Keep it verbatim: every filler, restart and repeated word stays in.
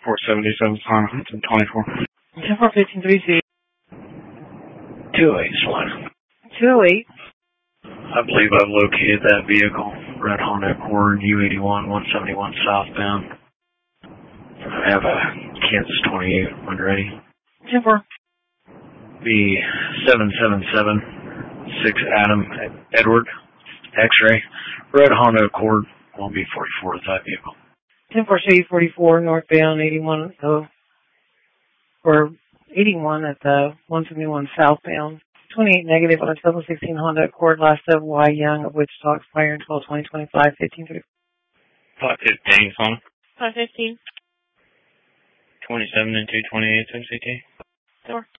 four seventy-seven, twenty-four. ten four fifteen three C. two oh eight one. two oh eight. I believe I've located that vehicle. Red Honda Accord U eighty-one, one seventy-one southbound. I have a Kansas twenty-eight when ready. ten four. Be seven seven seven six Adam Edward X-ray. Red Honda Accord will be forty-four with that vehicle. ten four Shady forty-four northbound eighty-one oh, or eighty-one at the one seventy-one southbound. twenty-eight negative on a seven sixteen Honda Accord last of Y Young of Wichita expiring twelve twenty twenty-five fifteen thirty. five fifteen, son. five fifteen. twenty-seven and two twenty-eight, M C T. Door.